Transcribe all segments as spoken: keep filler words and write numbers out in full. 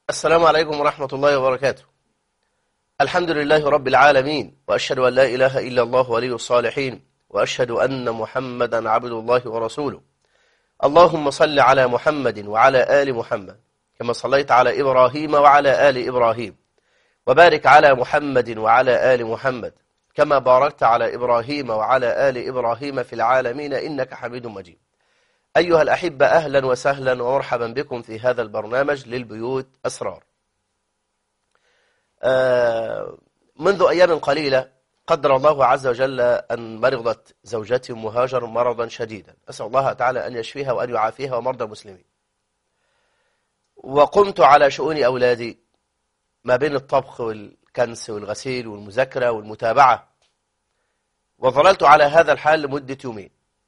السلام عليكم ورحمة الله وبركاته. الحمد لله رب العالمين، وأشهد أن لا إله إلا الله ولي الصالحين، وأشهد أن محمدا عبد الله ورسوله. اللهم صل على محمد وعلى آل محمد كما صليت على إبراهيم وعلى آل إبراهيم، وبارك على محمد وعلى آل محمد كما باركت على إبراهيم وعلى آل إبراهيم في العالمين إنك حميد مجيد. أيها الأحبة، أهلا وسهلا ومرحبا بكم في هذا البرنامج للبيوت أسرار. آه منذ أيام قليلة قدر الله عز وجل أن مرضت زوجتي أم هاجر مرضا شديدا، أسأل الله تعالى أن يشفيها وأن يعافيها ومرضى المسلمين. وقمت على شؤون أولادي ما بين الطبخ والكنس والغسيل والمذاكرة والمتابعة، وظللت على هذا الحال لمدة يومين.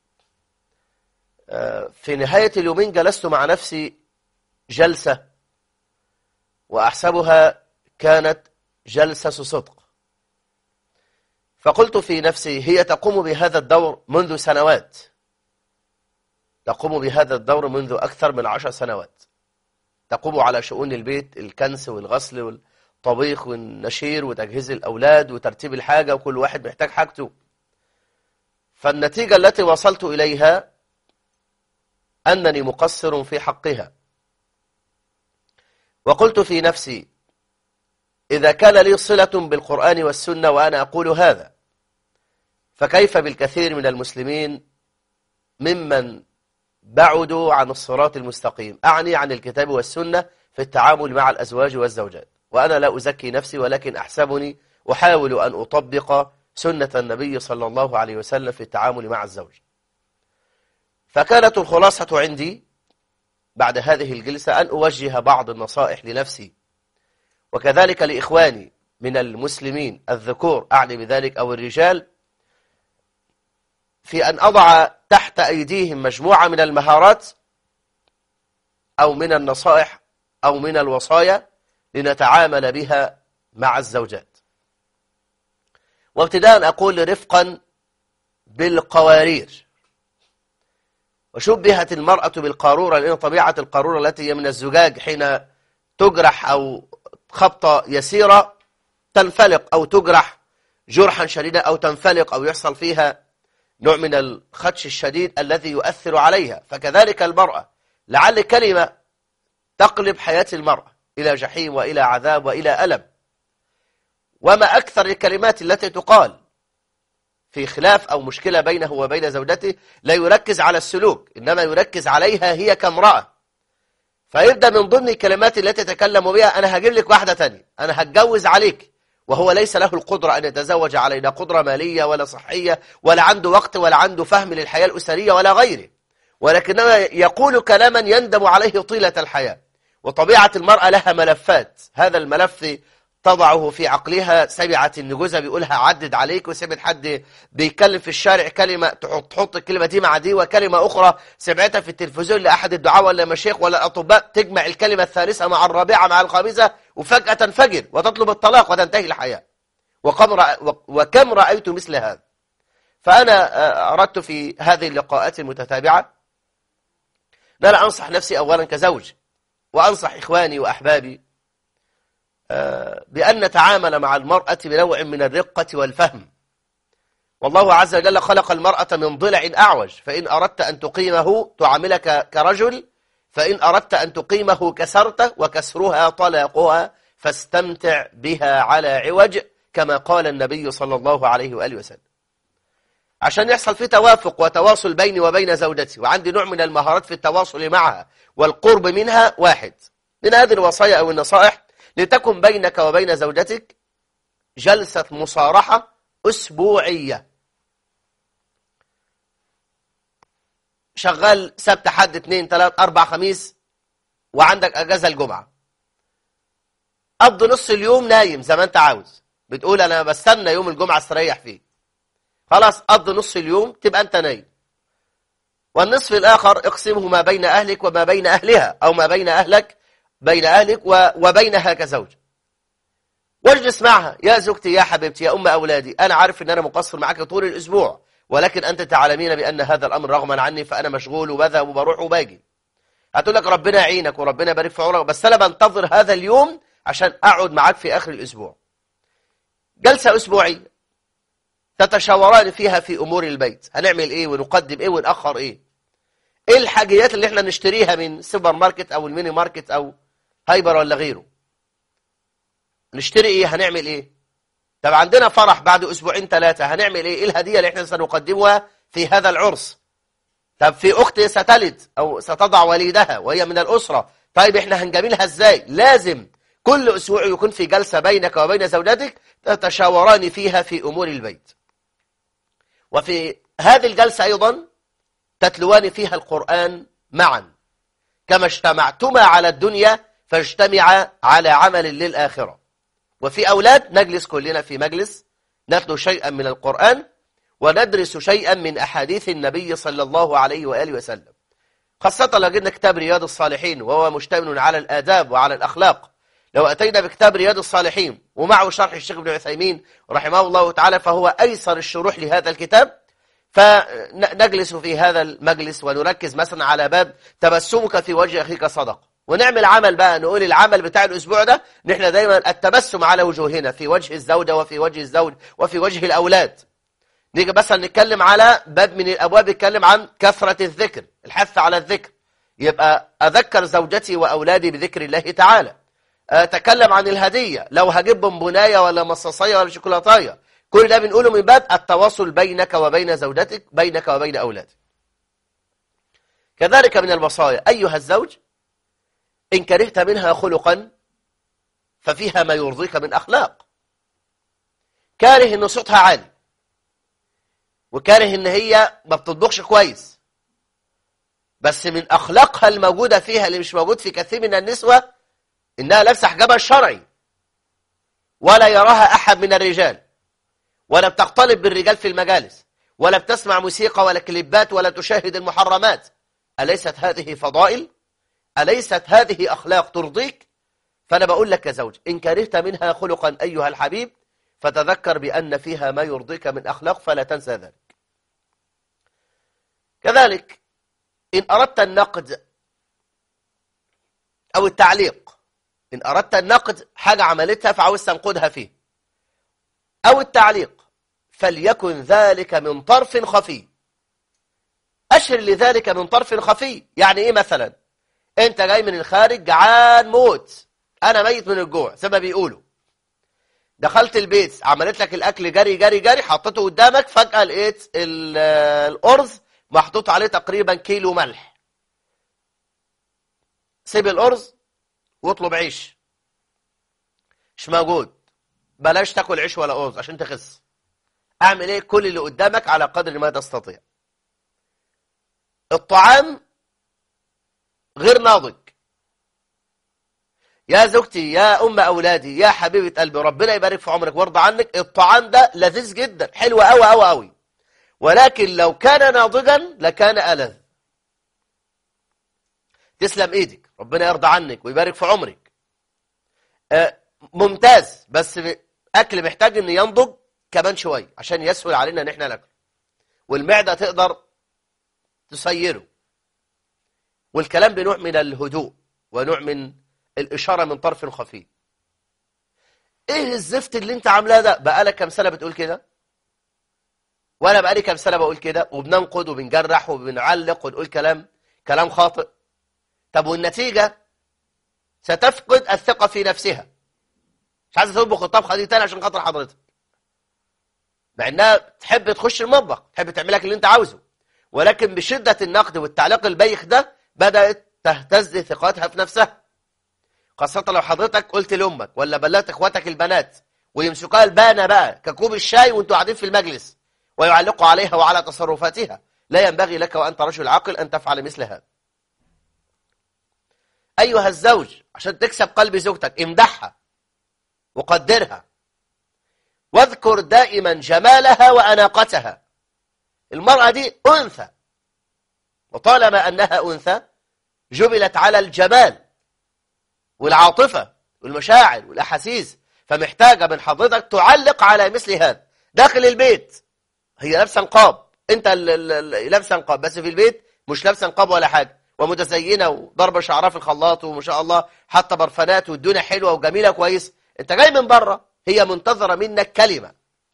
في نهاية اليومين جلست مع نفسي جلسة وأحسبها كانت جلسة صدق، فقلت في نفسي هي تقوم بهذا الدور منذ سنوات، تقوم بهذا الدور منذ أكثر من عشر سنوات، تقوم على شؤون البيت، الكنس والغسل والطبيخ والنشير وتجهيز الأولاد وترتيب الحاجة، وكل واحد محتاج حاجته. فالنتيجة التي وصلت إليها أنني مقصر في حقها. وقلت في نفسي إذا كان لي صلة بالقرآن والسنة وأنا أقول هذا، فكيف بالكثير من المسلمين ممن بعدوا عن الصراط المستقيم، أعني عن الكتاب والسنة في التعامل مع الأزواج والزوجات. وأنا لا أزكي نفسي، ولكن أحسبني أحاول أن أطبق سنة النبي صلى الله عليه وسلم في التعامل مع الزوج. فكانت الخلاصة عندي بعد هذه الجلسة أن أوجه بعض النصائح لنفسي وكذلك لإخواني من المسلمين الذكور، أعني بذلك أو الرجال، في أن أضع تحت أيديهم مجموعة من المهارات أو من النصائح أو من الوصايا لنتعامل بها مع الزوجات. وابتداء أقول رفقا بالقوارير. وشبهت المرأة بالقارورة، لأن طبيعة القارورة التي هي من الزجاج حين تجرح أو خبطة يسيرة تنفلق، أو تجرح جرحا شديدا، أو تنفلق، أو يحصل فيها نوع من الخدش الشديد الذي يؤثر عليها. فكذلك المرأة، لعل كلمة تقلب حياة المرأة إلى جحيم وإلى عذاب وإلى ألم. وما أكثر الكلمات التي تقال في خلاف أو مشكلة بينه وبين زوجته لا يركز على السلوك، إنما يركز عليها هي كامرأة. فيبدأ من ضمن الكلمات التي تتكلم بها أنا هجيب لك واحدة تانية، أنا هتجوز عليك، وهو ليس له القدرة أن يتزوج علينا، قدرة مالية ولا صحية ولا عنده وقت ولا عنده فهم للحياة الأسرية ولا غيره، ولكنما يقول كلاما يندم عليه طيلة الحياة. وطبيعة المرأة لها ملفات، هذا الملف تضعه في عقلها. سمعت ان جوزها بيقولها عدد عليك، وسمعت حد بيتكلم في الشارع كلمة تحط تحط الكلمة دي مع دي، وكلمة أخرى سمعتها في التلفزيون لأحد الدعاة ولا مشايخ ولا الأطباء، تجمع الكلمة الثالثة مع الرابعة مع الخامسة، وفجأة تنفجر وتطلب الطلاق وتنتهي الحياة. وكم رأيت مثل هذا. فأنا أردت في هذه اللقاءات المتتابعة أن أنا أنصح نفسي أولا كزوج، وأنصح إخواني وأحبابي بأن نتعامل مع المرأة بنوع من الرقة والفهم. والله عز وجل خلق المرأة من ضلع أعوج، فإن أردت أن تقيمه تعاملك كرجل، فإن أردت أن تقيمه كسرته، وكسرها طلاقها، فاستمتع بها على عوج، كما قال النبي صلى الله عليه وآله وسلم. عشان يحصل في توافق وتواصل بيني وبين زوجتي، وعندي نوع من المهارات في التواصل معها والقرب منها. واحد من هذه الوصايا أو النصائح: لتكن بينك وبين زوجتك جلسة مصارحة أسبوعية. شغال سبت حد اثنين ثلاث أربع خميس، وعندك أجازة الجمعة، قضي نص اليوم نايم زي ما أنت عاوز، بتقول أنا بستنى يوم الجمعة استريح فيه، خلاص قضي نص اليوم تبقى أنت نايم، والنصف الآخر اقسمه ما بين أهلك وما بين أهلها، أو ما بين أهلك بين أهلك وبينها كزوج. واجلس معها: يا زوجتي، يا حبيبتي، يا أم أولادي، أنا عارف أن أنا مقصر معك طول الأسبوع، ولكن أنت تعلمين بأن هذا الأمر رغما عني، فأنا مشغول وبذهب وبروح وباجي. هتقول لك ربنا يعينك وربنا يبارك في عمرك، بس أنا بنتظر هذا اليوم عشان أقعد معاك في آخر الأسبوع. جلسة أسبوعية تتشاوران فيها في أمور البيت، هنعمل إيه ونقدم إيه ونأخر إيه، إيه الحاجيات اللي إحنا نشتريها من سوبر ماركت أو الميني ماركت أو هايبر ولا غيره، نشتري إيه، هنعمل إيه. طب عندنا فرح بعد أسبوعين ثلاثة، هنعمل إيه، إيه الهدية اللي إحنا سنقدمها في هذا العرس. طب في أخت ستلد أو ستضع وليدها وهي من الأسرة، طيب إحنا هنجاملها إزاي. لازم كل أسبوع يكون في جلسة بينك وبين زوجتك تتشاوران فيها في أمور البيت، وفي هذه الجلسة أيضا تتلوان فيها القرآن معا، كما اجتمعتما على الدنيا فاجتمعا على عمل للآخرة. وفي أولاد نجلس كلنا في مجلس نتلو شيئا من القرآن وندرس شيئا من أحاديث النبي صلى الله عليه وآله وسلم، خاصة لو جدنا كتاب رياض الصالحين وهو مشتمل على الآداب وعلى الأخلاق. لو أتينا بكتاب رياض الصالحين ومعه شرح الشيخ ابن عثيمين رحمه الله تعالى فهو أيسر الشروح لهذا الكتاب، فنجلس في هذا المجلس ونركز مثلا على باب تبسمك في وجه أخيك صدق، ونعمل عمل بقى، نقول العمل بتاع الأسبوع ده نحن دايما التبسم على وجوهنا في وجه الزوجة وفي وجه الزوج وفي وجه الأولاد. نيجي مثلا نتكلم على باب من الأبواب يتكلم عن كثرة الذكر، الحث على الذكر، يبقى أذكر زوجتي وأولادي بذكر الله تعالى. أتكلم عن الهدية، لو هجيب بونبوناية ولا مصاصية ولا شوكولاتاية، كل ده بنقوله من باب التواصل بينك وبين زوجتك، بينك وبين أولادك. كذلك من الوصايا أيها الزوج إن كرهت منها خلقا ففيها ما يرضيك من أخلاق. كاره إن صوتها عالي، وكاره إن هي ما بتطبخش كويس، بس من أخلاقها الموجودة فيها اللي مش موجود في كثير من النسوة إنها لابسة حجابها الشرعي ولا يراها أحد من الرجال، ولا بتختلط بالرجال في المجالس، ولا بتسمع موسيقى ولا كليبات ولا تشاهد المحرمات. أليست هذه فضائل؟ أليست هذه أخلاق ترضيك؟ فأنا بقول لك يا زوج إن كرهت منها خلقا أيها الحبيب فتذكر بأن فيها ما يرضيك من أخلاق فلا تنسى ذلك. كذلك إن أردت النقد أو التعليق، إن أردت النقد حاجة عملتها فعاوز تنقدها فيه، أو التعليق، فليكن ذلك من طرف خفي. أشر لذلك من طرف خفي، يعني إيه؟ مثلا أنت جاي من الخارج جعان موت، أنا ميت من الجوع زي ما بيقولوا، دخلت البيت عملت لك الأكل جري جري جري، حطيته قدامك، فجأة لقيت الأرز محطوط عليه تقريبا كيلو ملح. سيب الأرز واطلب عيش، مش موجود، بلاش تاكل عيش ولا أرز عشان تخس. أعمل إيه؟ كل اللي قدامك على قدر ما تستطيع. الطعام غير ناضج. يا زوجتي، يا أم أولادي، يا حبيبة قلبي، ربنا يبارك في عمرك ويرضى عنك، الطعام ده لذيذ جدا، حلو أوي أوي أوي، ولكن لو كان ناضجا لكان ألذ. تسلم إيدك، ربنا يرضى عنك ويبارك في عمرك، آه ممتاز، بس أكل محتاج أن ينضج كمان شوية عشان يسهل علينا أن احنا ناكل، والمعدة تقدر تسيره، والكلام بنوع من الهدوء ونوع من الإشارة من طرف خفي. إيه الزفت اللي أنت عاملاه ده؟ بقالك كم سنة بتقول كده؟ وأنا بقالي كم سنة بقول كده، وبننقد وبنجرح وبنعلق ونقول كلام كلام خاطئ. طب والنتيجة؟ ستفقد الثقة في نفسها، مش عايزة تطبخ الطبخة دي تاني عشان خاطر حضرتك، مع إنها تحب تخش المطبخ، تحب تعمل لك اللي أنت عاوزه، ولكن بشدة النقد والتعليق البايخ ده بدأت تهتز ثقتها في نفسها. خاصة لو حضرتك قلت لأمك ولا بلغت إخواتك البنات ويمسكوها البانة بقى ككوب الشاي وانتوا قاعدين في المجلس ويعلقوا عليها وعلى تصرفاتها، لا ينبغي لك وأنت رجل عاقل أن تفعل مثل هذا. أيها الزوج عشان تكسب قلب زوجتك امدحها وقدرها، واذكر دائما جمالها وأناقتها. المرأة دي أنثى، وطالما أنها أنثى جبلت على الجمال والعاطفة والمشاعر والأحاسيس، فمحتاجة من حضرتك تعلق على مثل هذا. داخل البيت هي لابسه نقاب، انت اللي لابسه نقاب، بس في البيت مش لابسه نقاب ولا حاجة، ومتزينة وضرب شعرها في الخلاط وما شاء الله حتى برفانات والدنيا حلوة وجميلة كويس، انت جاي من بره، هي منتظرة منك كلمة،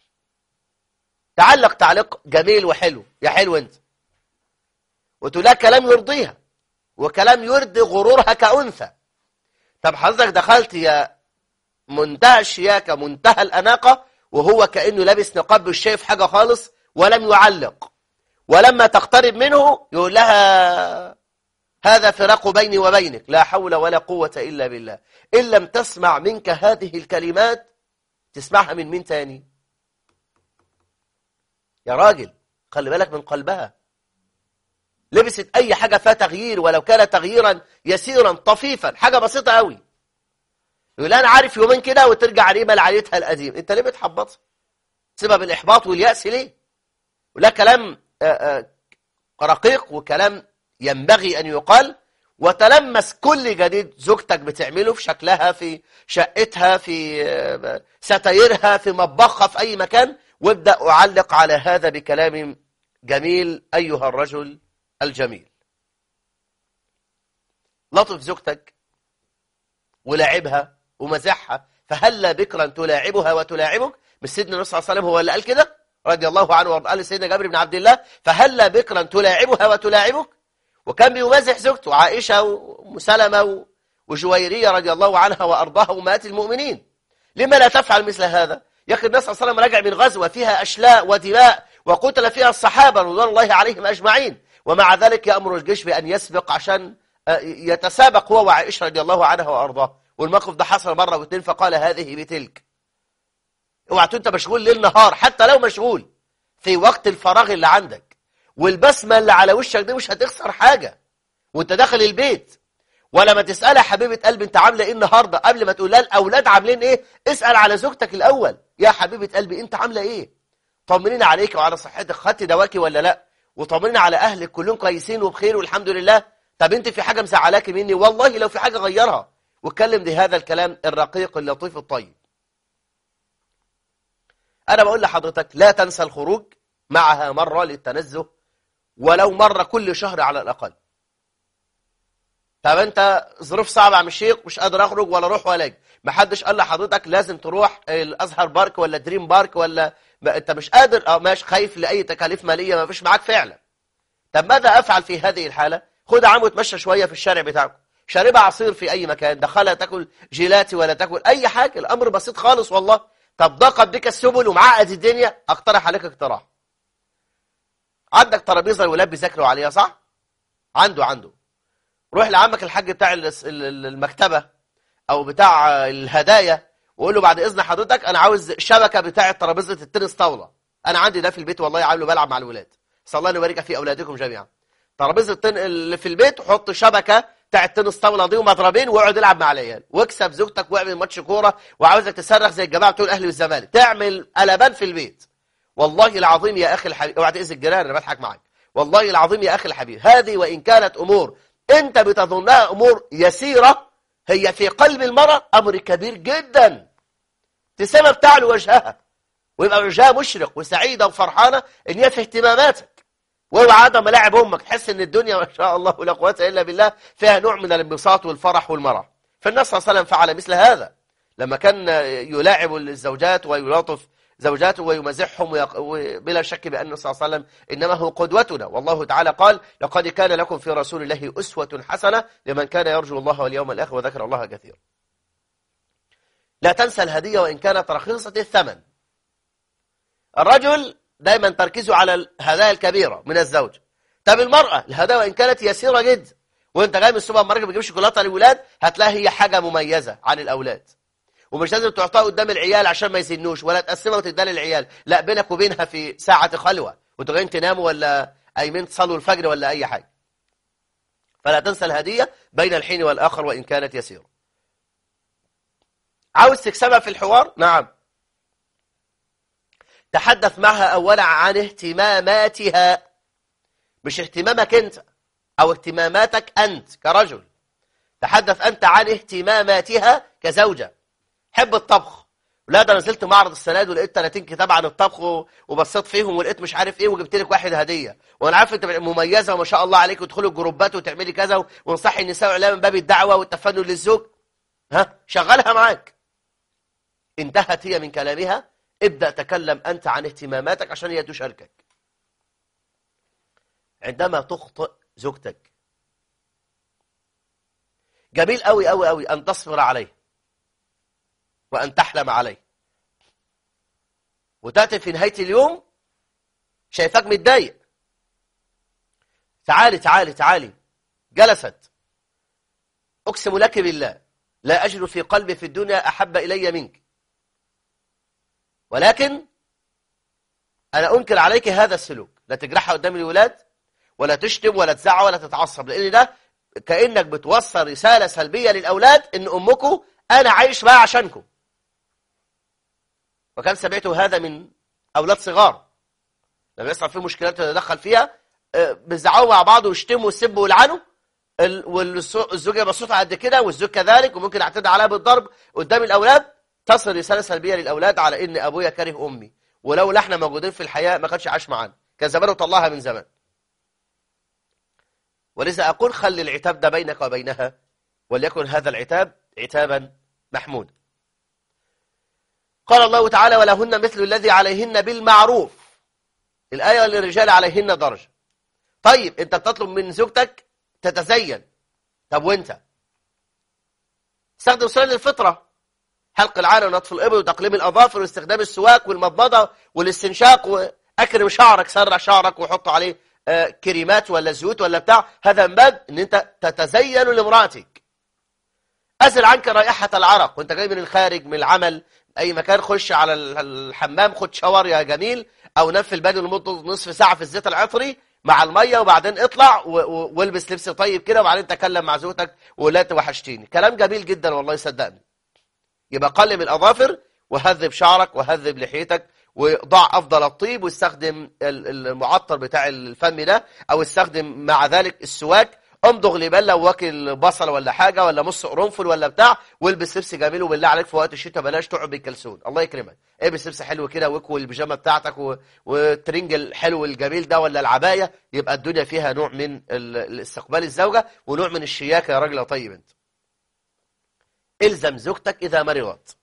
تعلق تعليق جميل وحلو، يا حلو انت، وتقول لها كلام يرضيها وكلام يرضي غرورها كأنثى. طب حضرتك دخلت يا منتهى الشياكة منتهى الأناقة، وهو كأنه لابس نقاب مش شايف حاجة خالص ولم يعلق، ولما تقترب منه يقول لها هذا فراق بيني وبينك، لا حول ولا قوة إلا بالله. إن لم تسمع منك هذه الكلمات تسمعها من مين تاني؟ يا راجل خلي بالك من قلبها. لبست أي حاجة فيها تغيير ولو كان تغييرا يسيرا طفيفا، حاجة بسيطة قوي، يقول أنا عارف يومين كده وترجع ريبة لعادتها القديم. أنت ليه بتحبطها؟ سبب الإحباط واليأس ليه؟ ولا كلام رقيق وكلام ينبغي أن يقال، وتلمس كل جديد زوجتك بتعمله في شكلها، في شقتها، في ستايرها، في مطبخها، في أي مكان، وابدأ أعلق على هذا بكلام جميل أيها الرجل الجميل. لطف زوجتك ولاعبها ومزحها، فهلا بكرا تلاعبها وتلاعبك. مش سيدنا النبي صلى الله عليه وسلم هو اللي قال كده رضي الله عنه وارضاه لسيدنا جابر بن عبد الله، فهلا بكرا تلاعبها وتلاعبك. وكان بيمازح زوجته عائشة وسلمة وجويرية رضي الله عنها وأرضاها أمهات المؤمنين. لما لا تفعل مثل هذا؟ يا أخي النبي صلى الله عليه وسلم رجع من غزوة فيها أشلاء ودماء وقتل فيها الصحابة رضوان الله عليهم أجمعين، ومع ذلك يأمر الجيش بأن يسبق عشان يتسابق هو وعائشة رضي الله عنها وأرضاها. والموقف ده حصل مرة واثنين، فقال هذه بتلك. اوعى انت مشغول ليل نهار، حتى لو مشغول في وقت الفراغ اللي عندك، والبسمة اللي على وشك دي مش هتخسر حاجة وانت داخل البيت. ولا ما تسألها حبيبة قلبي انت عاملة ايه النهاردة، قبل ما تقول لها الاولاد عاملين ايه، اسأل على زوجتك الاول. يا حبيبة قلبي انت عاملة ايه، طمنين عليك وعلى صحتك، خدتي دواكي ولا لا، وطمنين على اهلك كلهم كويسين وبخير والحمد لله. طب انت في حاجة مزعلاكي مني؟ والله لو في حاجة غيرها، واتكلم بهذا الكلام الرقيق اللطيف الطيب. انا بقول لحضرتك لا تنسى الخروج معها مرة للتنزه، ولو مرة كل شهر على الأقل. طب أنت ظروف صعبة يا عم الشيخ، مش قادر أخرج ولا أروح ولا أجي. ما حدش قال لحضرتك لازم تروح الأزهر بارك ولا دريم بارك، ولا ما أنت مش قادر أو ماشي خايف لأي تكاليف مالية ما فيش معاك فعلا. طب ماذا أفعل في هذه الحالة؟ خد عم وتمشى شوية في الشارع بتاعكم، شاربة عصير في أي مكان، دخلها تاكل جيلاتي ولا تاكل أي حاجة، الأمر بسيط خالص والله. طب ضاقت بك السبل ومعقد الدنيا، أقترح عليك اقتراح. عندك ترابيزه الولاد بيذاكروا عليها صح؟ عنده عنده روح لعمك الحاج بتاع المكتبه او بتاع الهدايا وقول له بعد اذن حضرتك انا عاوز شبكه بتاعه ترابيزه التنس طاوله، انا عندي ده في البيت والله عامله بلعب مع الولاد، صلى الله يبارك في اولادكم جميعا. ترابيزه التن اللي في البيت حط شبكه بتاع التنس طاوله دي ومضربين واقعد العب مع العيال، واكسب زوجتك واعمل ماتش كوره، وعاوزك تصرخ زي الجماعه بتوع الاهلي والزمالك، تعمل قلبان في البيت. والله العظيم يا أخي الحبيب، اوعى تأذي الجيران أنا بضحك معاك، والله العظيم يا أخي الحبيب، هذه وإن كانت أمور أنت بتظنها أمور يسيرة، هي في قلب المرأة أمر كبير جدا. تسمى بتعلو وجهها ويبقى وجهها مشرق وسعيدة وفرحانة إن هي في اهتماماتك، واوعى ده ملاعب أمك تحس إن الدنيا ما شاء الله ولا قوة إلا بالله فيها نوع من الانبساط والفرح والمرح. فالنبي صلى الله عليه وسلم فعل مثل هذا لما كان يلاعب الزوجات ويلاطف زوجاته ويمزحهم، وبلا شك بأن صلى الله عليه وسلم إنما هو قدوتنا. والله تعالى قال لقد كان لكم في رسول الله أسوة حسنة لمن كان يرجو الله واليوم الآخر وذكر الله كثيرا. لا تنسى الهدية وإن كانت رخيصة الثمن. الرجل دايما تركيزه على الهدايا الكبيرة من الزوج. طب المرأة الهدايا وإن كانت يسيرة جدا، وانت جاي من السوبر ماركت بتجيب شوكولاته للولاد هتلاقي هي حاجة مميزة عن الأولاد، ومش لازم تعطيها قدام العيال عشان ما يسنوش، ولا تقسمها وتديها للعيال، لا بينك وبينها في ساعة خلوة وانتوا جايين تناموا ولا قايمين تصلوا الفجر ولا أي حاجة. فلا تنسى الهدية بين الحين والآخر وإن كانت يسيرة. عاوز تكسبها في الحوار؟ نعم. تحدث معها أولا عن اهتماماتها، مش اهتمامك أنت أو اهتماماتك أنت كرجل. تحدث أنت عن اهتماماتها كزوجة. حب الطبخ، لا ده نزلت معرض السنه دي ولقيت ثلاثين كتاب عن الطبخ وبصيت فيهم ولقيت مش عارف ايه وجبت لك واحد هديه، وانا عارف انت مميزه وما شاء الله عليك وتدخلي الجروبات وتعملي كذا ونصحي النساء واعلام من باب الدعوه والتفنن للزوج. ها شغلها معاك. انتهت هي من كلامها، ابدا تكلم انت عن اهتماماتك عشان هي تشاركك. عندما تخطئ زوجتك جميل قوي قوي قوي ان تصبر عليه وان تحلم عليه، وتأتي في نهاية اليوم شايفاك متضايق. تعالي تعالي تعالي، جلست، أقسم لك بالله لا أجد في قلبي في الدنيا أحب إلي منك، ولكن أنا أنكر عليك هذا السلوك. لا تجرحها قدام الولاد ولا تشتم ولا تزعق ولا تتعصب، لأن ده كأنك بتوصل رسالة سلبية للأولاد إن أمكم أنا عايش معها عشانكم. وكان سمعت هذا من أولاد صغار لما يصل فيه مشكلات يتدخل فيها، بيزعقوا مع بعض ويشتموا ويسبوا ويلعنوا، والزوج يبقى صوتها قد كده والزوج كذلك، وممكن يعتدي عليها بالضرب قدام الأولاد. تصل رسالة سلبية للأولاد على إن أبويا كاره أمي، ولو احنا موجودين في الحياة ما كانش عاش معانا، كان زمانه طلعها من زمان. ولذا أقول خلي العتاب ده بينك وبينها، وليكن هذا العتاب عتابا محمودا. قال الله تعالى ولهن مثل الذي عليهن بالمعروف، الآية للرجال عليهن درجة. طيب انت بتطلب من زوجتك تتزين، طب وانت استخدم سنن الفطرة، حلق العانة ونطف الإبط وتقليم الأظافر واستخدام السواك والمضمضة والاستنشاق، وأكرم شعرك، سرع شعرك وحط عليه آه كريمات ولا زيوت ولا بتاع. هذا من باب ان انت تتزين لامرأتك. أزل عنك رائحة العرق وانت جاي من الخارج من العمل اي مكان، خش على الحمام خد شاور يا جميل، او نام في البانيو لمده نصف ساعه في الزيت العطري مع الميه، وبعدين اطلع والبس لبس طيب كده، وبعدين تكلم مع زوجتك ولا توحشتيني. كلام جميل جدا والله صدقني. يبقى قلم الاظافر وهذب شعرك وهذب لحيتك وضع افضل الطيب، واستخدم المعطر بتاع الفم ده، او استخدم مع ذلك السواك. امضغ لبان لو واكل بصل ولا حاجه ولا مص قرنفل ولا بتاع، والبس لبس جميل. وبالله عليك في وقت الشتاء بلاش تقعد بالكلسون، الله يكرمك، البس لبس حلو كده واكوي البيجامه بتاعتك و... والترنج الحلو الجميل ده ولا العبايه، يبقى الدنيا فيها نوع من الاستقبال الزوجه ونوع من الشياكه. يا راجل يا طيب انت الزم زوجتك اذا مرضت،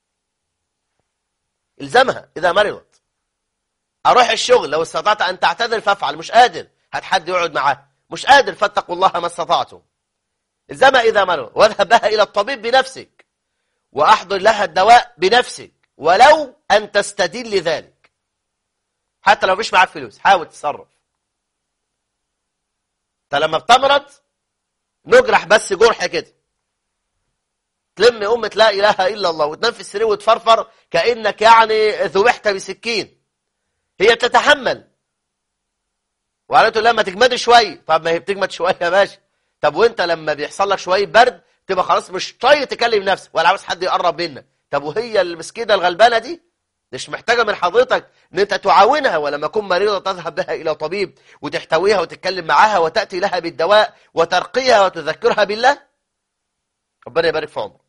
الزمها اذا مرضت. اروح الشغل لو استطعت ان تعتذر فافعل، مش قادر هات حد يقعد معاه، مش قادر فاتقوا الله ما استطعتم. الزمها إذا مرض، واذهب بها إلى الطبيب بنفسك، وأحضر لها الدواء بنفسك، ولو أن تستدين لذلك. حتى لو مش معاك فلوس حاول تتصرف. انت لما بتمرض نجرح بس جرح كده، تلم أمة لا إله إلا الله وتنام في السرير وتفرفر كأنك يعني ذبحت بسكين. هي تتحمل وقالت له لما تجمد شويه، طب ما هي بتجمد شويه ماشي، طب وانت لما بيحصل لك شويه برد تبقى خلاص مش طايق تكلم نفسك ولا عاوز حد يقرب منك. طب وهي المسكينه الغلبانه دي مش محتاجه من حضرتك ان انت تعاونها، ولما تكون مريضه تذهب بها الى طبيب وتحتويها وتتكلم معاها وتاتي لها بالدواء وترقيها وتذكرها بالله؟ ربنا يبارك في عمرك.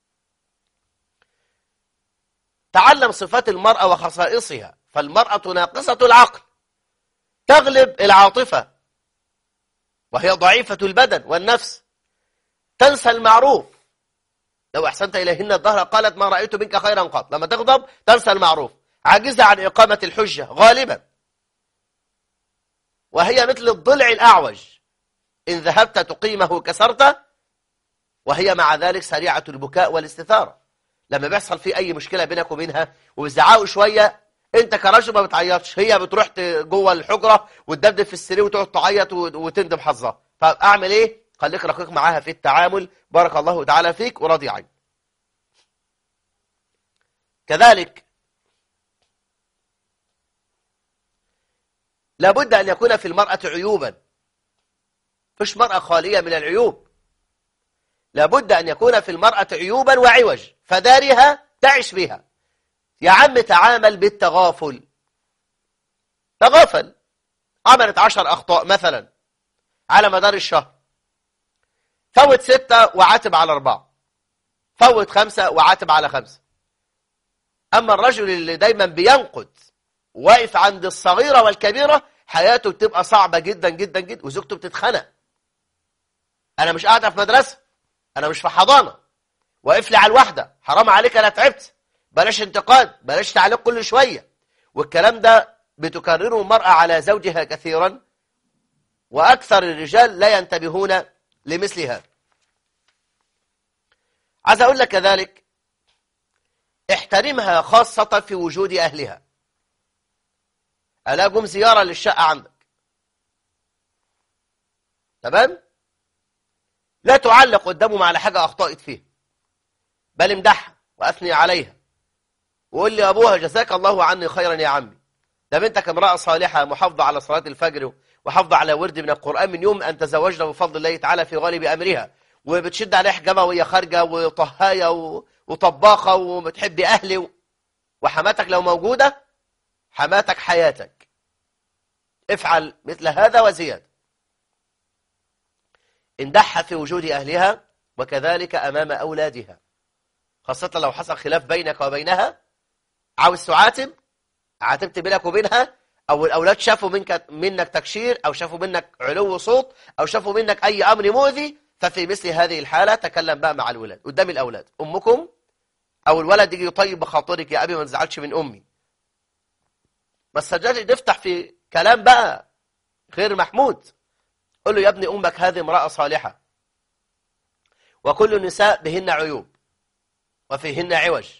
تعلم صفات المراه وخصائصها، فالمراه ناقصه العقل، تغلب العاطفة وهي ضعيفة البدن والنفس، تنسى المعروف. لو أحسنت إليهن الظهر قالت ما رأيت منك خيرا قط. لما تغضب تنسى المعروف، عاجزة عن إقامة الحجة غالبا، وهي مثل الضلع الأعوج إن ذهبت تقيمه كسرته، وهي مع ذلك سريعة البكاء والاستثارة. لما بيحصل في أي مشكلة بينك وبينها وبيزعقوا شوية، انت كراجل ما بتعيطش، هي بتروح جوه الحجره وتدبدب في السرير وتقعد تعيط وتندب حظها. طب اعمل ايه؟ خليك رقيق معاها في التعامل، بارك الله تعالى فيك وراضي عنك. كذلك لابد ان يكون في المراه عيوبا، مش مراه خاليه من العيوب، لابد ان يكون في المراه عيوبا وعوج، فدارها تعش بها. يا عم تعامل بالتغافل، تغافل، عملت عشر أخطاء مثلا على مدار الشهر، فوت ستة وعاتب على أربعة، فوت خمسة وعاتب على خمسة، أما الرجل اللي دايما بينقد واقف عند الصغيرة والكبيرة، حياته بتبقى صعبة جدا جدا جدا، وزوجته بتتخنق. أنا مش قاعدة في مدرسة، أنا مش في حضانة، واقف لي على الواحدة، حرام عليك أنا تعبت، بلاش انتقاد، بلاش تعليق كل شوية. والكلام ده بتكرره المرأة على زوجها كثيرا، وأكثر الرجال لا ينتبهون لمثل هذا. عايز أقول لك كذلك احترمها خاصة في وجود أهلها. ألا جم زيارة للشقة عندك، تمام؟ لا تعلق قدامهم على حاجة أخطأت فيها، بل امدحها وأثني عليها وقول لي أبوها جزاك الله عني خيرا يا عمي، ده بنتك امرأة صالحة محافظة على صلاة الفجر وحافظة على ورد من القرآن من يوم أن تزوجنا بفضل الله تعالى في غالب أمرها، وبتشد عليها حجابها وهي خارجة وطهاية وطباخة وبتحبي أهلي، وحماتك لو موجودة حماتك حياتك. افعل مثل هذا وزيادة. اندحها في وجود أهلها وكذلك أمام أولادها، خاصة لو حصل خلاف بينك وبينها، عاوز تعاتب، عاتبت بينك وبينها، أو الأولاد شافوا منك منك تكشير، أو شافوا منك علو صوت، أو شافوا منك أي أمر مؤذي، ففي مثل هذه الحالة تكلم بقى مع الولاد قدام الأولاد، أمكم أو الولد يجي يطيب بخاطرك، يا أبي ما تزعلش من أمي، ما السجاد تفتح في كلام بقى غير محمود. قل له يا ابني أمك هذه امرأة صالحة، وكل النساء بهن عيوب وفيهن عوج،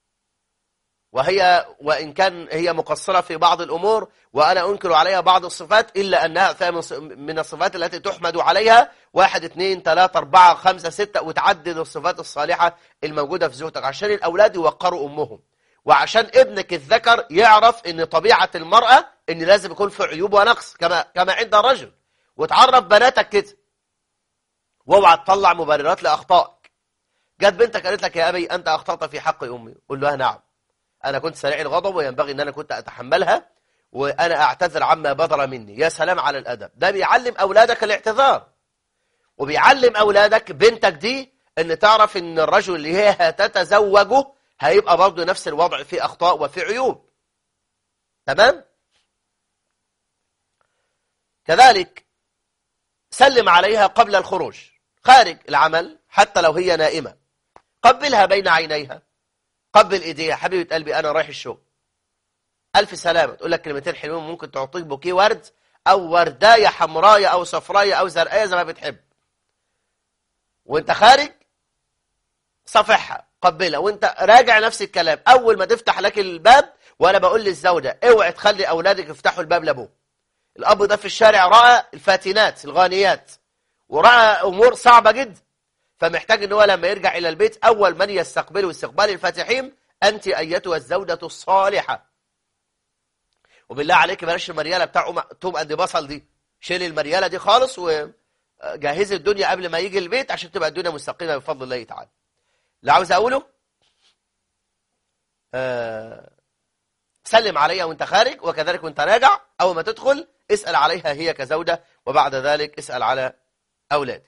وهي وإن كان هي مقصرة في بعض الأمور وأنا أنكر عليها بعض الصفات، إلا أنها من الصفات التي تحمد عليها، واحد اثنين ثلاثة أربعة خمسة ستة، وتعدد الصفات الصالحة الموجودة في زوجتك، عشان الأولاد يوقروا أمهم، وعشان ابنك الذكر يعرف أن طبيعة المرأة أن لازم يكون في عيوب ونقص كما كما عند الرجل، وتعرف بناتك كده، واوعى تطلع مبررات لأخطائك. جت بنتك قالت لك يا أبي أنت أخطأت في حق أمي، قل له نعم، أنا كنت سريع الغضب وينبغي أن أنا كنت أتحملها، وأنا أعتذر عما بدر مني. يا سلام على الأدب، ده بيعلم أولادك الاعتذار، وبيعلم أولادك بنتك دي أن تعرف أن الرجل اللي هي هتتزوجه هيبقى برضه نفس الوضع، في أخطاء وفي عيوب، تمام؟ كذلك سلم عليها قبل الخروج خارج العمل، حتى لو هي نائمة، قبلها بين عينيها، قبل ايديها، حبيبة قلبي أنا رايح الشغل، ألف سلامة، تقول لك كلمتين حلوين، ممكن تعطيك بوكيه ورد أو ورداية حمراية أو صفراية أو زرقاية زي ما بتحب، وانت خارج صفحها قبلها، وانت راجع نفس الكلام. أول ما تفتح لك الباب، وأنا بقول للزوجة اوعي تخلي أولادك يفتحوا الباب لأبوه. الأب ده في الشارع رأى الفاتنات الغانيات ورأى أمور صعبة جدا، فمحتاج ان هو لما يرجع إلى البيت أول من يستقبله استقبال الفاتحين أنت أيتها الزوجة الصالحة. وبالله عليك بلاش المريالة بتاع توم أند بصل دي، شيل المريالة دي خالص وجهز الدنيا قبل ما يجي البيت عشان تبقى الدنيا مستقيمة بفضل الله تعالى. اللي عاوز أقوله آه سلم عليها وانت خارج، وكذلك وانت راجع، أول ما تدخل اسأل عليها هي كزوجة، وبعد ذلك اسأل على أولادك.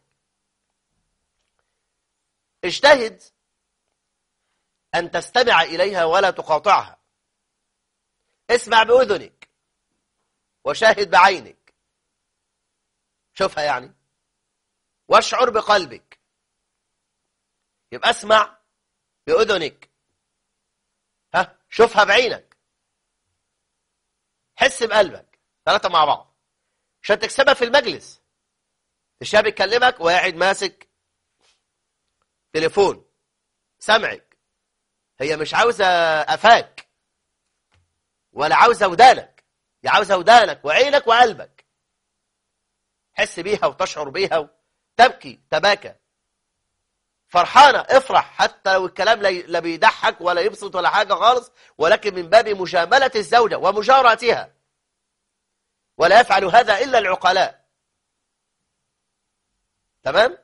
اجتهد أن تستمع إليها ولا تقاطعها، اسمع بأذنك وشاهد بعينك، شوفها يعني، واشعر بقلبك. يبقى اسمع بأذنك، ها، شوفها بعينك، حس بقلبك، ثلاثة مع بعض عشان تكسبها في المجلس. الشاب يكلمك وقاعد ماسك تليفون سمعك، هي مش عاوزة أفاك ولا عاوزة ودانك، هي عاوزة ودانك وعينك وقلبك، حس بيها وتشعر بيها وتبكي تباكى، فرحانة افرح، حتى لو الكلام لا بيضحك ولا يبسط ولا حاجة خالص، ولكن من باب مجاملة الزوجة ومجاراتها، ولا يفعل هذا إلا العقلاء، تمام؟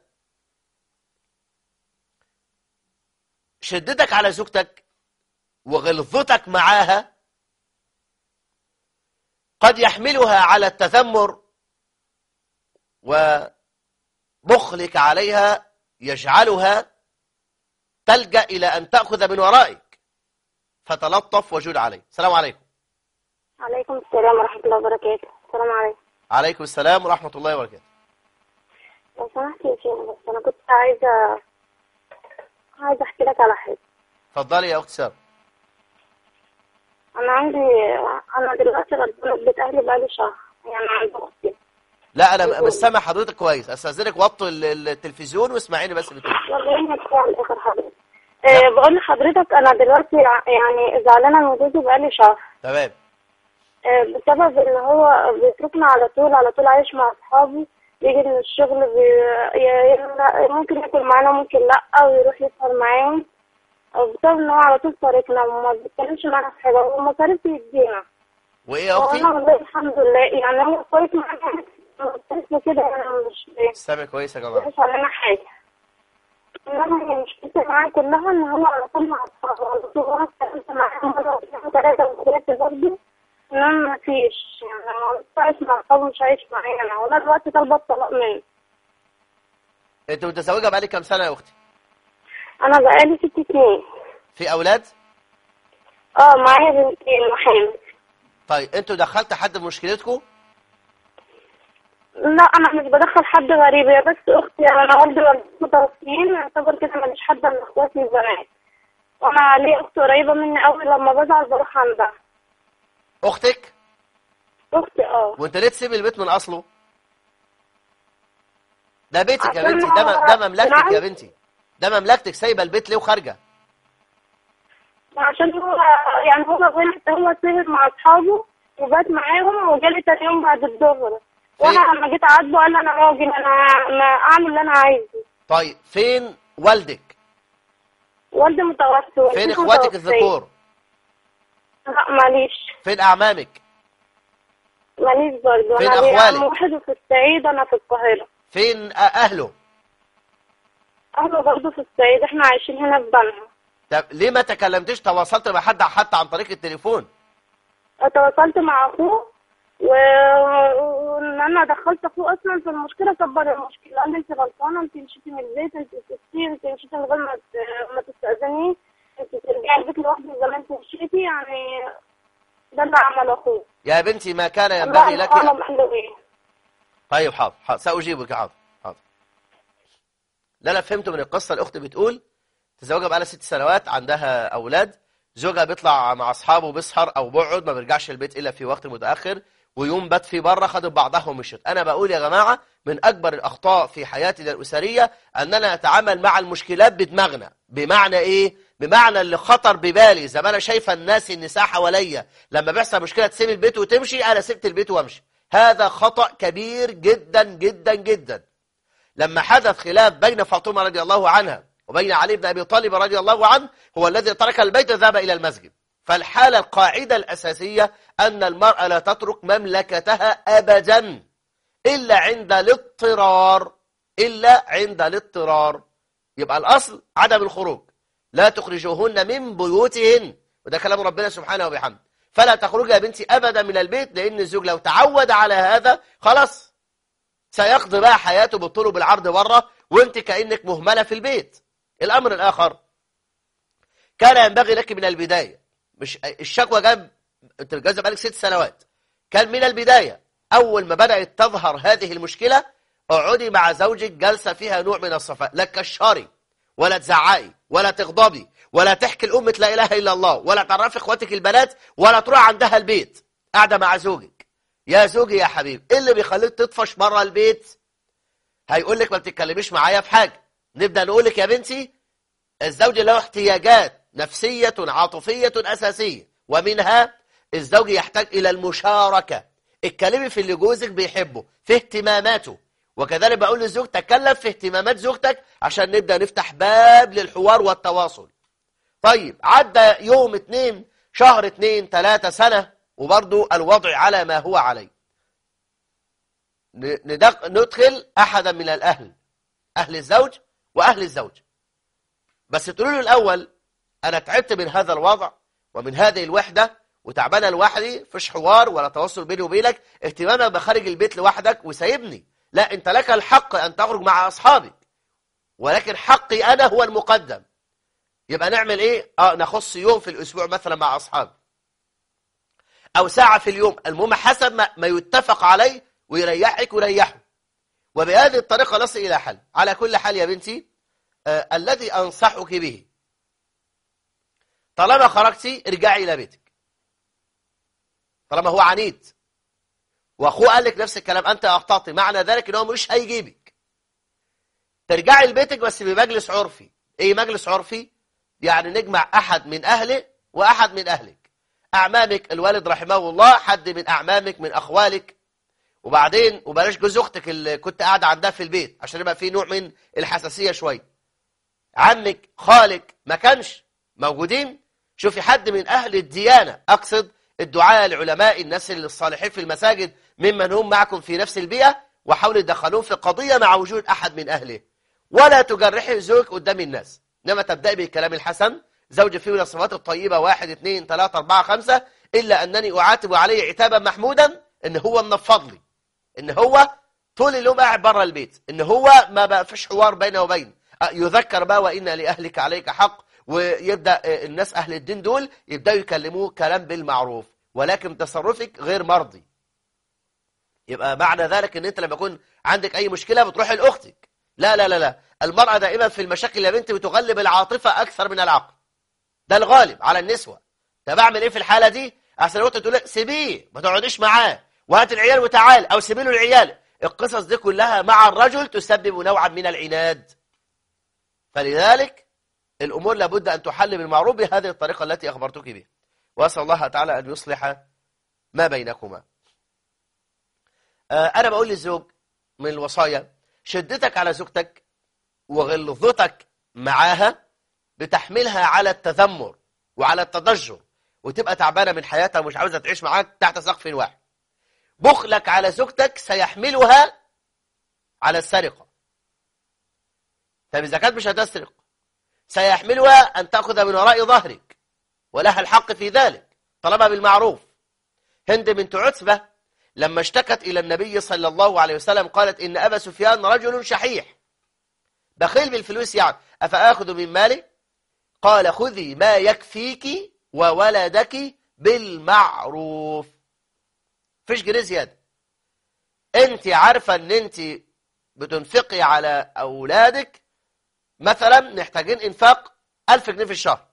شدتك على زوجتك وغلظتك معاها قد يحملها على التذمر، وبخلك عليها يجعلها تلجأ إلى أن تأخذ من ورائك، فتلطف وجود عليه. السلام عليكم. عليكم السلام ورحمة الله وبركاته. السلام عليكم. عليكم السلام ورحمة الله وبركاته. لو سمحت يا شيخ، بس أنا كنت عايزة عايزة أحكي لك على حاجة. اتفضلي يا أخت سارة. أنا عندي أنا دلوقتي غلبانة في بيت أهلي بقالي شهر، يعني عندي أختي. لا أنا مش سامع حضرتك كويس، أستأذنك وطي التلفزيون واسمعيني بس بالتليفون. والله إنك على الآخر حضرتك. أه بقول لحضرتك أنا دلوقتي يعني زعلانة من جوزي بقالي شهر. تمام. أه بسبب إن هو بيتركنا على طول على طول، عايش مع أصحابي، يجي من الشغل بي... ي... ممكن ياكل معانا ممكن لأ، ويروح يسهر معاهم، بسبب إن هو على طول تاركنا وما بيتكلمش معانا في حاجة، ومصاريف يدينا. وإيه يا أختي؟ وأنا والله الحمد لله يعني هو كويس معانا، مصاريفنا كده أنا مش سامع كويس يا جماعة. مش علينا حاجة. إنما هي مشكلتي معاه كلها إن هو على طول مع أصحابه، على طول أنا اتكلمت معاه مرة واثنين وثلاثة وثلاثة برضه، إنما مفيش، يعني هو مش عايش مع أصحابه، مش عايش معانا، وأنا دلوقتي طالبة الطلاق منه. أنت متزوجة بقالك كام سنة يا أختي؟ أنا بقالي ست سنين. في أولاد؟ اه معايا بنتين وحامل. طيب أنتوا دخلت حد في مشكلتكم؟ لا أنا مش بدخل حد غريب، هي بس أختي، أنا والدي والدتي متوفيين، يعتبر كده ماليش حد من إخواتي البنات، وأنا ليا أخت قريبة مني أوي، لما بزعل بروح عندها. أختك؟ أختي اه. وأنت ليه تسيب البيت من أصله؟ ده بيتك يا عشان بنتي، هو- ده ده مملكتك نعم؟ يا بنتي، ده مملكتك، سايبة البيت ليه وخارجة؟ عشان هو يعني هو غلط، هو سهر مع أصحابه وبات معاهم وجالي تاني يوم بعد الظهر، وأنا لما جيت أعاتبه قال لي أنا راجل، أنا ما أعمل اللي أنا عايزه. طيب فين والدك؟ والدي متوفي. فين والدتي إخواتك متوفية. الذكور؟ لا ماليش. فين أعمامك؟ ماليش برضه. فين أنا ليا أخوالك؟ عم واحد في الصعيد، أنا في القاهرة. فين أهله؟ أهله برضه في الصعيد، إحنا عايشين هنا في بنها. طب ليه ما تكلمتش تواصلت مع حد حتى عن طريق التليفون؟ تواصلت مع أخوه و- وإن أنا دخلت أخوه أصلا في المشكلة، كبر المشكلة، قال لي أنت غلطانة، أنت مشيتي من البيت، أنت سبتيه، أنت مشيتي من غير ما ت- ما تستأذنيه، أنت ترجعي البيت لوحدك زي ما أنت مشيتي، يعني ده اللي عمله أخوه. يا بنتي ما كان الله ينبغي لك. أعلم عنده إيه. طيب حاضر حاضر سأجيبك. حاضر حاضر. لا أنا فهمت من القصة، الأخت بتقول تزوجها بقالها ست سنوات، عندها أولاد، زوجها بيطلع مع أصحابه بيسهر أو بيقعد، ما بيرجعش البيت إلا في وقت متأخر، ويوم بات في بره، خدت بعضها ومشت. أنا بقول يا جماعة من أكبر الأخطاء في حياتنا الأسرية أننا نتعامل مع المشكلات بدماغنا. بمعنى إيه؟ بمعنى اللي خطر ببالي زي ما أنا شايفة الناس النساء حواليا لما بيحصل مشكلة تسيب البيت وتمشي، أنا سبت البيت وأمشي. هذا خطأ كبير جدا جدا جدا. لما حدث خلاف بين فاطمة رضي الله عنها وبين علي بن أبي طالب رضي الله عنه، هو الذي ترك البيت ذهب إلى المسجد. فالحالة القاعدة الأساسية أن المرأة لا تترك مملكتها أبدا إلا عند الاضطرار، إلا عند الاضطرار. يبقى الأصل عدم الخروج، لا تخرجوهن من بيوتهن، وده كلام ربنا سبحانه وبحمده. فلا تخرج يا بنتي أبدا من البيت، لأن الزوج لو تعود على هذا خلاص سيقضي بقى حياته بالطول وبالعرض بره، وانت كأنك مهملة في البيت. الأمر الآخر، كان ينبغي لك من البداية، مش الشكوى جاب انت متجوزه بقالك ست سنوات، كان من البداية أول ما بدأت تظهر هذه المشكلة اقعدي مع زوجك جلسة فيها نوع من الصفاء، لا تكشري ولا تزعقي ولا تغضبي ولا تحكي لأمة لا إله إلا الله ولا تعرفي إخواتك البنات ولا تروح عندها البيت. قاعدة مع زوجك، يا زوجي يا حبيبي، إيه اللي بيخليك تطفش بره البيت؟ هيقول لك ما بتتكلميش معايا في حاجة. نبدأ نقول لك يا بنتي الزوج له احتياجات نفسية عاطفية أساسية، ومنها الزوج يحتاج إلى المشاركة. اتكلمي في اللي جوزك بيحبه، في اهتماماته، وكذلك بقول للزوج تكلم في اهتمامات زوجتك عشان نبدأ نفتح باب للحوار والتواصل. طيب عدى يوم اتنين، شهر اتنين، تلاتة، سنة، وبرضو الوضع على ما هو عليه. ندخل أحدا من الأهل، أهل الزوج وأهل الزوج، بس تقولوا له الأول أنا تعبت من هذا الوضع ومن هذه الوحدة وتعبانة لوحدي، فيش حوار ولا تواصل بيني وبينك، اهتمامك بخارج البيت لوحدك وسايبني. لا، أنت لك الحق أن تخرج مع أصحابك، ولكن حقي أنا هو المقدم. يبقى نعمل ايه؟ اه نخص يوم في الاسبوع مثلا مع اصحابي او ساعة في اليوم، المهم حسب ما, ما يتفق عليه ويريحك ويريحه، وبهذه الطريقة نصل الى حل. على كل حال يا بنتي، آه الذي انصحك به، طالما خرجتي ارجعي الى بيتك، طالما هو عنيد واخوه قال لك نفس الكلام انت اخطأت، معنى ذلك ان هو مش هيجيبك، ترجعي لبيتك بس بمجلس عرفي. ايه مجلس عرفي؟ يعني نجمع احد من اهله واحد من اهلك، اعمامك الوالد رحمه الله، حد من اعمامك من اخوالك، وبعدين وبلاش جوز اختك اللي كنت قاعده عندها في البيت عشان يبقى في نوع من الحساسيه شويه، عمك خالك ما كانش موجودين، شوفي حد من اهل الديانه، اقصد الدعاء العلماء الناس الصالحين في المساجد ممن هم معكم في نفس البيئه، وحاولوا يدخلوه في القضيه مع وجود احد من اهله، ولا تجرحي زوجك قدام الناس، انما تبدأي بالكلام الحسن، زوجي فيه من الصفات الطيبة واحد اثنين ثلاثة أربعة خمسة، إلا أنني أعاتب عليه عتابا محمودا، إن هو منفض لي، إن هو طول اليوم قاعد بره البيت، إن هو ما بقى فيش حوار بينه وبين، يذكر بقى وإن لأهلك عليك حق، ويبدأ الناس أهل الدين دول يبدأوا يكلموه كلام بالمعروف، ولكن تصرفك غير مرضي. يبقى معنى ذلك إن أنت لما يكون عندك أي مشكلة بتروح لأختك. لا لا لا لا، المرأة دائما في المشاكل يا بنتي بتغلب العاطفة أكثر من العقل، ده الغالب على النسوة. طب أعمل إيه في الحالة دي؟ أحسن الوقت تقول لك سيبيه ما تقعديش معاه وهات العيال وتعال، أو سيبي له العيال. القصص دي كلها مع الرجل تسبب نوعا من العناد، فلذلك الأمور لابد أن تحل بالمعروف بهذه الطريقة التي أخبرتك بها، وأسأل الله تعالى أن يصلح ما بينكما. آه أنا بقول للزوج من الوصايا، شدتك على زوجتك وغلظتك معاها بتحملها على التذمر وعلى التضجر، وتبقى تعبانة من حياتها ومش عاوزة تعيش معاك تحت سقف واحد. بخلك على زوجتك سيحملها على السرقة، طب إذا كانت مش هتسرق سيحملها أن تأخذ من وراء ظهرك، ولها الحق في ذلك طالما بالمعروف. هند بنت عتبة لما اشتكت إلى النبي صلى الله عليه وسلم قالت إن أبا سفيان رجل شحيح بخيل بالفلوس، يعني أفآخذ من مالي؟ قال خذي ما يكفيك وولدك بالمعروف، فيش جنيه زيادة. انت عارفة ان انت بتنفقي على أولادك مثلا محتاجين انفاق ألف جنيه في الشهر،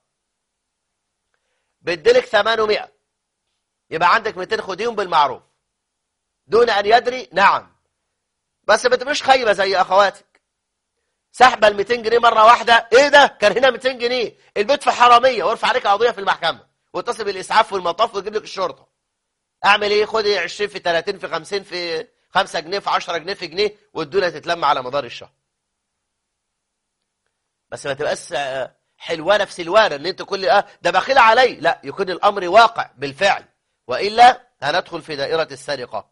بدلك ثمانمائة، يبقى عندك مئتين خديهم بالمعروف دون أن يدري. نعم، بس ما تبقيش خايبة زي أخواتك سحبة ال مئتين جنيه مرة واحدة. ايه ده؟ كان هنا مئتين جنيه، البيت في حرامية، وارفع عليك قضية في المحكمة واتصل بالإسعاف والمطاف ويجيب لك الشرطة. اعمل ايه؟ خدي عشرين في ثلاثين في خمسين في خمسة جنيه في عشرة جنيه في جنيه، والدنيا تتلم على مدار الشهر. بس ما تبقاش حلوانة في سلوانة ان انت كل اه ده بخيل علي، لا، يكون الامر واقع بالفعل، وإلا هندخل في دائرة السرقة.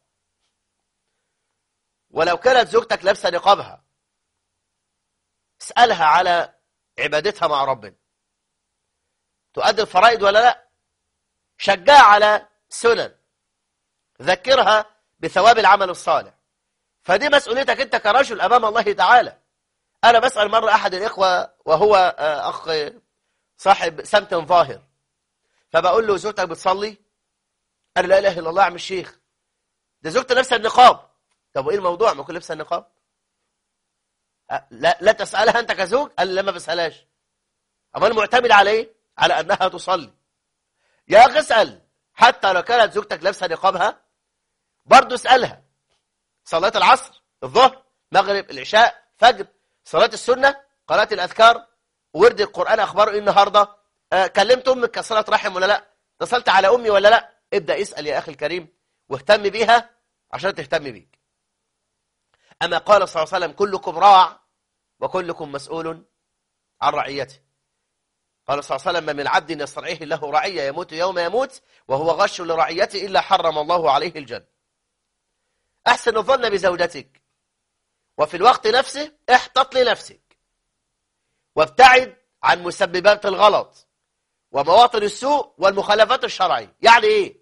ولو كانت زوجتك لابسة نقابها اسألها على عبادتها مع ربنا، تؤدي الفرائض ولا لا، شجعها على سنن، ذكرها بثواب العمل الصالح، فدي مسؤوليتك انت كرجل امام الله تعالى. انا بسأل مرة احد الاخوة وهو اخ صاحب سمت ظاهر، فبقول له زوجتك بتصلي؟ قال لا اله الا الله يا عم الشيخ، ده زوجتي لابسه النقاب. طب وايه الموضوع ما كل لابسه النقاب؟ لا لا تسألها أنت كزوج؟ قال لا ما بسألهاش. أما المعتمد على إيه؟ على أنها تصلي. يا أخي اسأل، حتى لو كانت زوجتك لابسة نقابها برضه اسألها. صلاة العصر، الظهر، مغرب، العشاء، فجر، صلاة السنة، قراءة الأذكار، ورد القرآن أخباره إيه النهاردة؟ آه كلمت أمك كصلة رحم ولا لا؟ اتصلت على أمي ولا لا؟ ابدأ اسأل يا أخي الكريم، واهتم بيها عشان تهتم بيك. أما قال صلى الله عليه وسلم كلكم راع وكلكم مسؤول عن رعيته. قال صلى الله عليه وسلم ما من عبد يسترعيه له رعية يموت يوم يموت وهو غش لرعيته إلا حرم الله عليه الجنة. أحسن الظن بزوجتك، وفي الوقت نفسه احتط لنفسك، وابتعد عن مسببات الغلط ومواطن السوء والمخالفات الشرعية. يعني إيه؟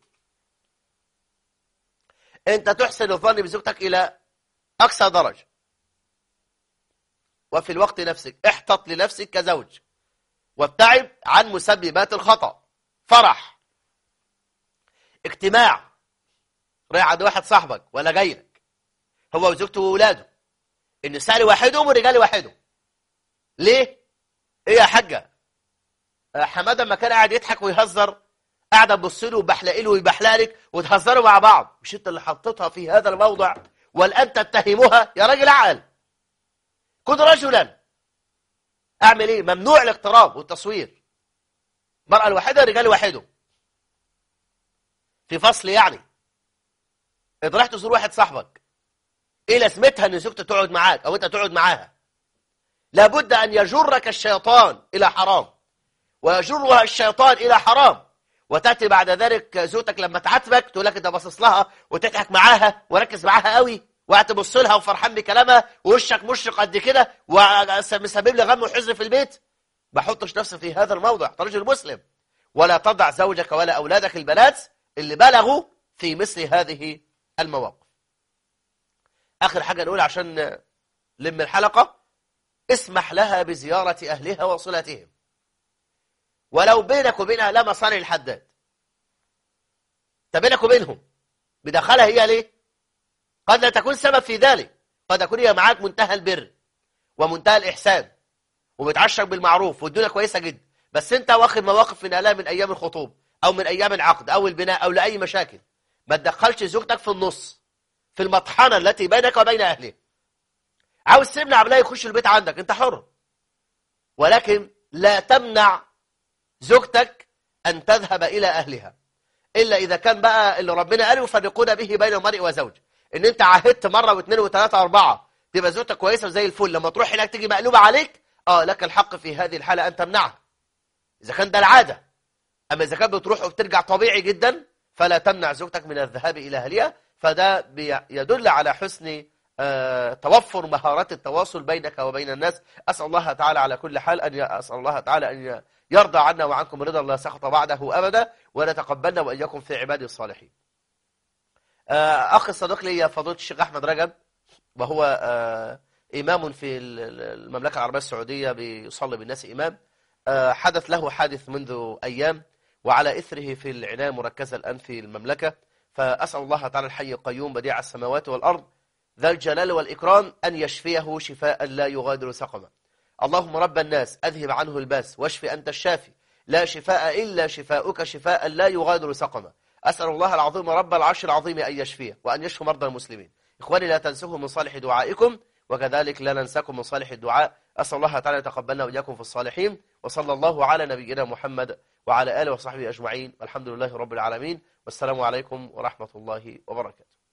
أنت تحسن الظن بزوجتك إلى أقصى درجة، وفي الوقت نفسك احتط لنفسك كزوج، وابتعد عن مسببات الخطأ. فرح، اجتماع، رايح عند واحد صاحبك ولا جاي لك هو وزوجته وولاده، النساء لوحدهم والرجال لوحدهم. ليه؟ ايه يا حاجه؟ حماده لما كان قاعد يضحك ويهزر، قاعده تبص له وبحلق له ويبحلق لك وتهزروا مع بعض، مش انت اللي حطيتها في هذا الموضع والان تتهمها؟ يا راجل اعقل، كن رجلا. اعمل ايه؟ ممنوع الاقتراب والتصوير. المرأة الواحدة الرجال لوحدهم. في فصل يعني اذا رحت تزور واحد صاحبك، ايه لازمتها ان زوجته تقعد معاك او انت تقعد معاها؟ لابد ان يجرك الشيطان الى حرام، ويجرها الشيطان الى حرام، وتاتي بعد ذلك زوجتك لما تعاتبك تقول لك انت باصص لها وتضحك معاها وركز معاها قوي وقعدت تبص لها وفرحان بكلامها ووشك مشرق قد كده ومسبب لي غم وحزن في البيت. ما حطش نفسي في هذا الموضع، انت رجل مسلم. ولا تضع زوجك ولا اولادك البنات اللي بلغوا في مثل هذه المواقف. اخر حاجه نقول عشان لم الحلقه، اسمح لها بزياره اهلها وصلتهم، ولو بينك وبينها لا مصانع الحداد. انت بينك وبينهم بدخلها هي ليه؟ قد لا تكون سبب في ذلك، قد تكون هي معاك منتهى البر ومنتهى الإحسان وبتعشرك بالمعروف والدنيا كويسة جدا، بس انت واخد مواقف من آلام من أيام الخطوب أو من أيام العقد أو البناء أو لأي مشاكل. ما تدخلش زوجتك في النص في المطحنة التي بينك وبين أهله. عاوز تمنع بلا يخش البيت عندك، انت حر، ولكن لا تمنع زوجتك أن تذهب إلى أهلها إلا إذا كان بقى اللي ربنا قال يفرقون به بين المرء وزوجه، إن أنت عاهدت مرة واثنين وثلاثة وأربعة تبقى زوجتك كويسة وزي الفل، لما تروح هناك تيجي مقلوبة عليك، آه لك الحق في هذه الحالة أن تمنعها إذا كان ده العادة. أما إذا كان بتروح وبترجع طبيعي جدا فلا تمنع زوجتك من الذهاب إلى أهلها، فده يدل على حسن آه توفر مهارات التواصل بينك وبين الناس. أسأل الله تعالى على كل حال أن أسأل الله تعالى أن يرضى عنا وعنكم رضا لا سخط بعده أبدا، ونتقبلنا وإياكم في عباده الصالحين. آه أخي الصديق لي فضيلة الشيخ أحمد رجب، وهو آه إمام في المملكة العربية السعودية بيصلي بالناس إمام، آه حدث له حادث منذ أيام وعلى إثره في العناية المركزة الآن في المملكة. فأسأل الله تعالى الحي القيوم بديع السماوات والأرض ذا الجلال والإكرام أن يشفيه شفاء لا يغادر سقما. اللهم رب الناس أذهب عنه الباس واشف أنت الشافي، لا شفاء إلا شفاؤك شفاء لا يغادر سقما. أسأل الله العظيم رب العرش العظيم أن يشفيه وأن يشفي مرضى المسلمين. إخواني لا تنسوه من صالح دعائكم، وكذلك لا ننساكم من صالح الدعاء. أسأل الله تعالى يتقبلنا وإياكم في الصالحين، وصلى الله على نبينا محمد وعلى آله وصحبه أجمعين، والحمد لله رب العالمين، والسلام عليكم ورحمة الله وبركاته.